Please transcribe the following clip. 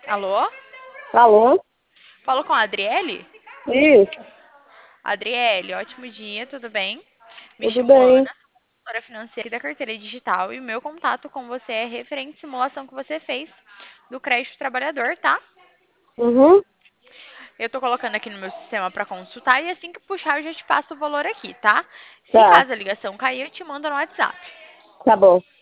Alô? Alô? Falo com a Adriele? Isso, Adriele, ótimo dia, tudo bem? Me tudo chamo Ana, bem. sou consultora financeira da carteira digital e o meu contato com você é referente à simulação que você fez do crédito trabalhador, tá? Uhum, Eu tô colocando aqui no meu sistema para consultar e assim que puxar eu já te passo o valor aqui, tá? Se tá, caso a ligação cair, eu te mando no WhatsApp. tá bom.